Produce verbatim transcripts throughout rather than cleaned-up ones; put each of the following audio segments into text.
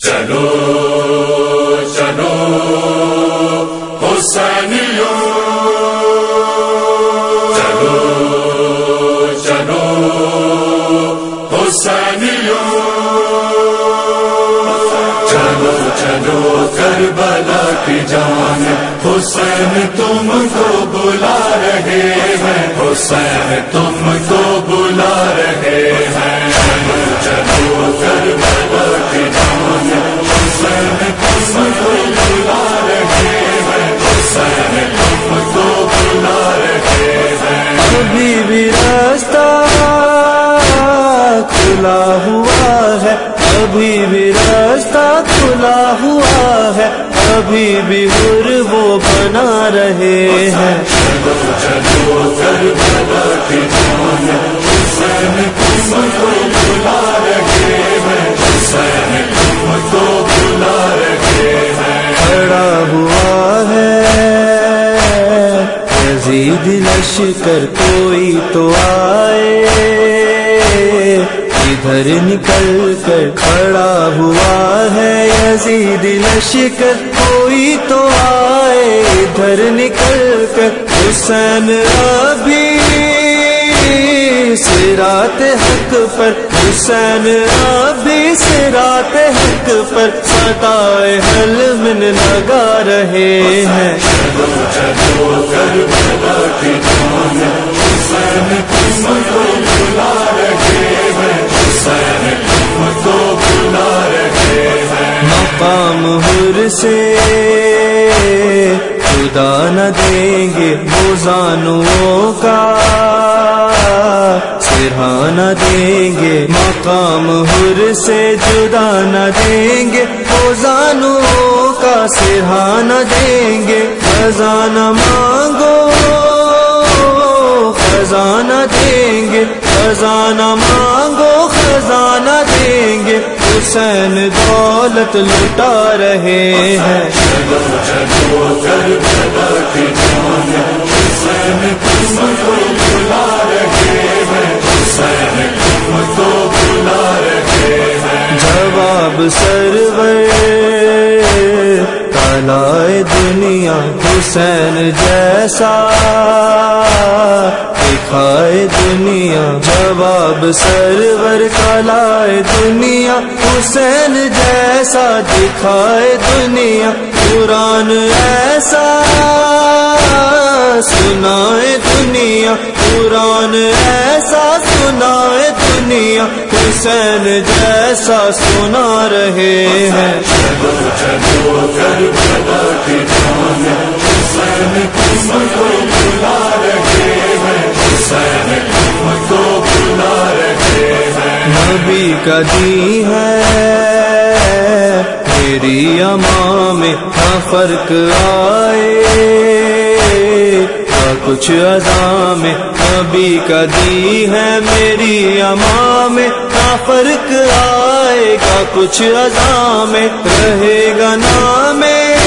چلو چلو حسینیوں، چلو چلو حسینیوں، چلو چلو کربلا کی جانب حسین تم کو بلا رہے ہیں، حسین تم کو بلا رہے ہیں، چلو چلو کربلا کی جانب حسین تم کو بلا رہے ہیں، حسین تم کو بلا رہے ہیں۔ ابھی بھی راستہ کھلا ہوا ہے، ابھی بھی راستہ کھلا ہوا ہے، ابھی بھی حر وہ بنا رہے ہیں۔ چلو چلو کربلا کی جانب حسین تم کو بلا رہے ہیں، حسین تم کو بلا رہے ہیں۔ کھڑا ہوا ہے یزید لشکر، کوئی تو آئے ادھر نکل کر، کھڑا ہوا ہے یزید لشکر، کوئی تو آئے ادھر نکل کر، حسین ابھی صراط حق پر، حسین ابھی صراط حق پر، ستائے حلم لگا رہے ہیں۔ چلو چلو کربلا کی جانب حسین تم کو بلا رہے ہیں، حسین تم کو بلا رہے ہیں۔ مقام حر سے خدا نہ دیں گے وہ زانوؤں کا سرہانہ دیں گے، مقام حر سے جدا نہ دیں گے وہ زانوؤں کا سرہانہ دیں گے۔ خزانہ مانگو خزانہ دیں گے، خزانہ مانگو خزانہ دیں گے، حسین دولت لٹا رہے ہیں۔ چلو چلو کربلا کی جانب حسین تم کو بلا رہے ہیں، حسین تم کو بلا رہے ہیں۔ جواب سرور کالائے دنیا حسین جیسا دکھائے دنیا، جواب سرور کالائے دنیا حسین جیسا دکھائے دنیا، قرآن ایسا سنائے دنیا، قرآن ایسا سنائے دنیا، حسین جیسا سنا رہے ہیں۔ چلو چلو کربلا کی جانب حسین تم کو بلا رہے ہیں، حسین تم کو بلا رہے ہیں۔ نبی کا دین ہے میری اماں میں نہ فرق آئے نہ کچھ اذاں میں، نبی کا دین ہے میری اماں میں نہ فرق آئے گا کچھ اذاں میں، رہے گا نام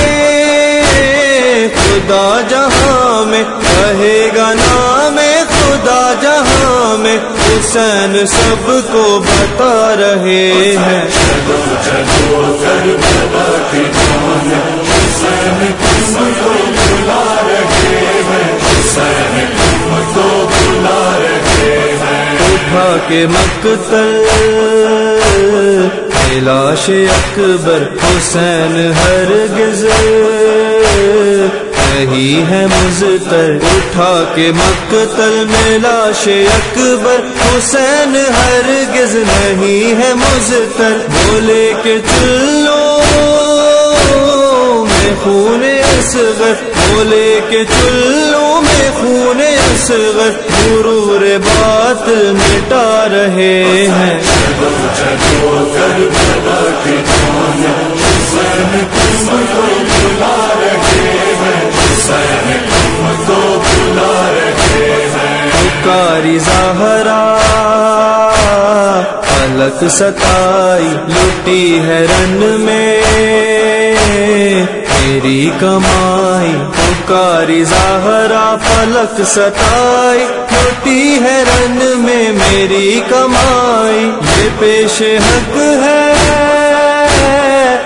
خدا جہاں میں، رہے گا نام خدا جہاں میں، حسین سب کو بتا رہے ہیں۔ چلو چلو کربلا کی جانب حسین تم کو بلا رہے ہیں، حسین تم کو بلا رہے ہیں۔ اٹھا کے مقتل لاش اکبر، حسین ہرگز نہیں ہے مزتر، اٹھا کے مقتل میں لاش اکبر، حسین ہرگز نہیں ہے مزتر، بولے کہ چلو میں خون اصغر، بولے کہ چلو میں خون اصغر، غرور باطل مٹا رہے ہیں۔ چلو چلو کربلا کی جانب حسین تم کو بلا رہے ہیں، حسین تم کو بلا رہے ہیں۔ پکاری زہرا فلک ستائی، لٹی ہے رن میں میری کمائی، پکاری زہرا فلک ستائی، لٹی ہے رن میں میری کمائی، یہ پیش حق ہے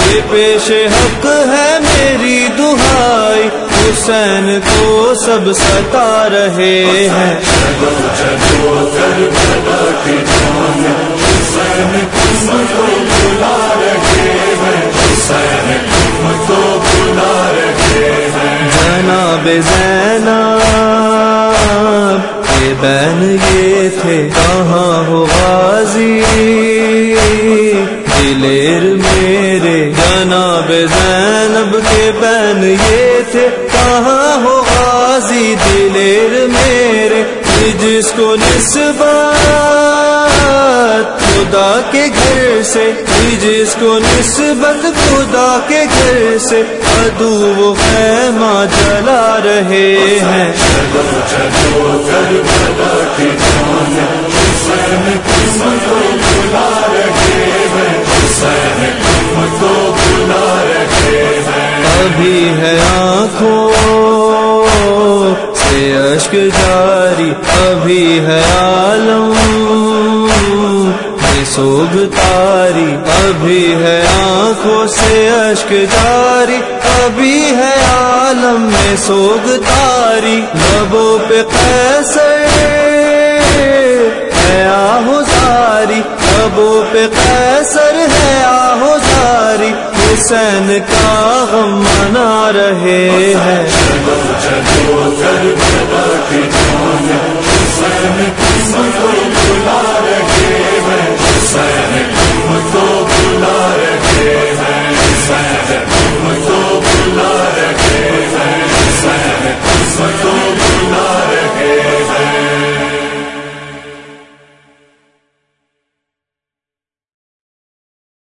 یہ پیش حق ہے میری دہائی، حسین کو سب ستا رہے ہیں۔ چلو چلو کربلا کی جانب حسین تم کو بلا رہے ہیں، حسین تم کو بلا رہے ہیں۔ جناب زینب کے بین یہ تھے کہاں ہو غازی دلیر میرے، جناب زینب کے بین یہ تھے کہاں ہو غازی دلیر میرے، جس کو نسبت خدا کے گھر سے، جس کو نسبت خدا کے گھر سے عدو وہ خیمہ جلا رہے ہیں۔ چلو چلو کربلا کی جانب حسین تم کو بلا رہے ہیں، حسین تم کو بلا رہے ہیں۔ ابھی ہے آنکھوں سے اشک جاری، ابھی ہے عالم میں سوگ تاری، ابھی ہے آنکھوں سے اشک جاری، ابھی ہے عالم میں سوگ تاری، لبوں پہ قیصر ہے آہوزاری، لبوں پہ قیصر ہے آہوزاری، حسین کا غم منا رہے ہیں۔ چلو چلو کربلا کی جانب حسین تم کو بلا